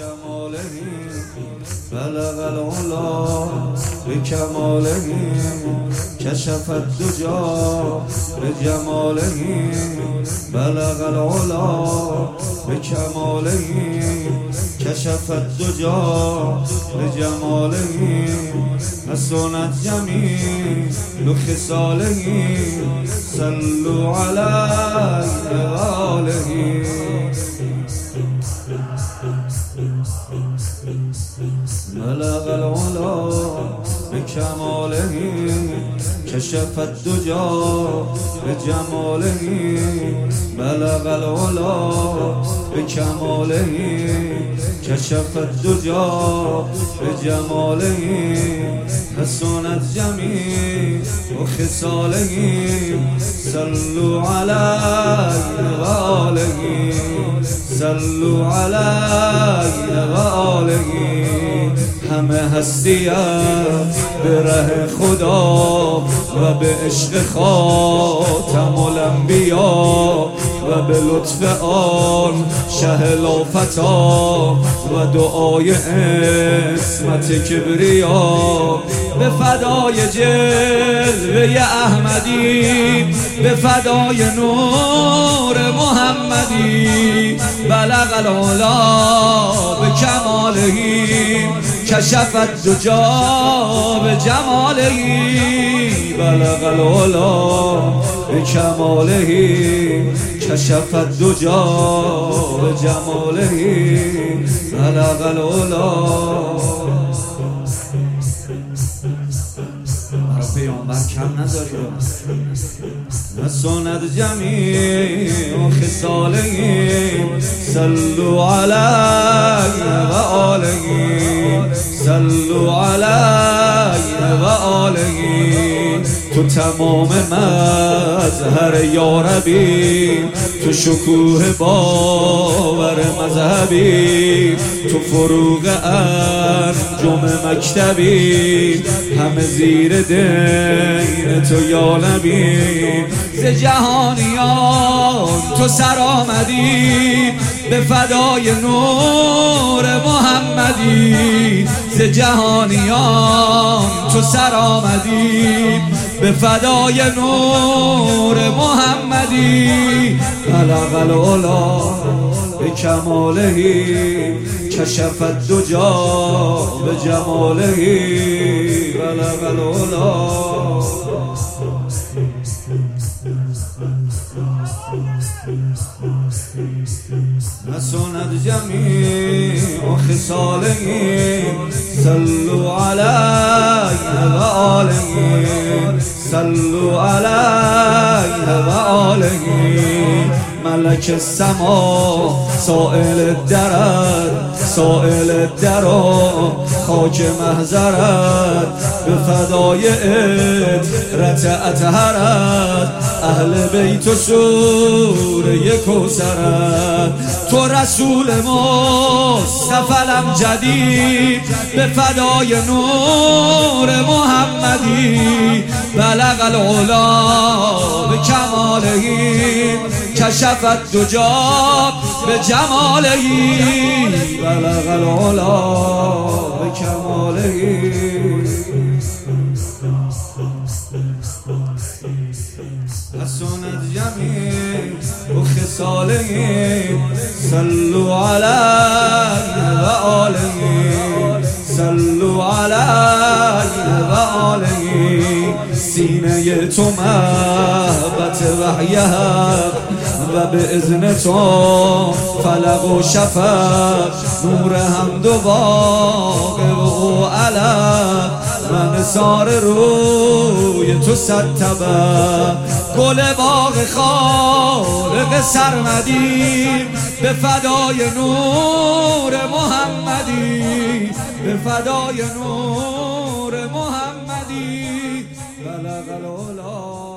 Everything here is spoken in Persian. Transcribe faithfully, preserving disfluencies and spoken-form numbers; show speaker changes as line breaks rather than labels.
بكماله بلغ العلا بكماله كشف الدجى بجماله بلغ العلا بكماله كشف الدجى بجماله حسنت جميع خصاله صلوا عليه وآله بلغ العلا بكماله كشف الدجى بجماله بلغ العلا بكماله كشف الدجى بجماله حسنت جميع خصاله صلوا عليه وآله صلوا عليه وآله همه هستی‌ام به ره خدا و به عشق خاتم الانبیا و به لطف آن شه لافتا و دعای عصمت کبریا به فدای جلوه احمدی به فدای نور محمدی بلغ العلا به کماله کشف الدجى بجماله بلغ العلا بكماله كشف الدجى بجماله بلغ العلا. پیامبر کم نذارید حسنت جمیع خصاله صلوا علیه و آله صلوا علیه و آله تو تمام مظهر یاربی تو شکوه باور مذهبی تو فروغ انجم مکتبی همه زیر دین تو یا نبی ز جهانیان تو سر آمدی به فدای نور محمدی ز جهانیان تو سر آمدی به فدای نور محمدی بلغ العلا بکماله کشف الدجى بجماله بلغ العلا. حسنت جمیع خصاله صلوا علیه و آله صلوا علیه و آله ملک السما سائل درد سائل درا خاک محضرت به فدای عطرت اطهرت اهل بیت و سوره کوثرت تو رسول مصطفی الامجدی به فدای نور محمدی بلغ العلا به کماله کشف الدجى به جماله بلغ العلا به کماله حسنت جمیع خصاله صلوا علیه و آله صلوا علیه و آله سینه تو محبت وحی حق و به اذن تو فلق و شفق نور حمد و واقع و علم و نثار روی تو صد طبق گل باغ خالق سرمدی به فدای نور محمدی به فدای نور محمدی بلغ العلا.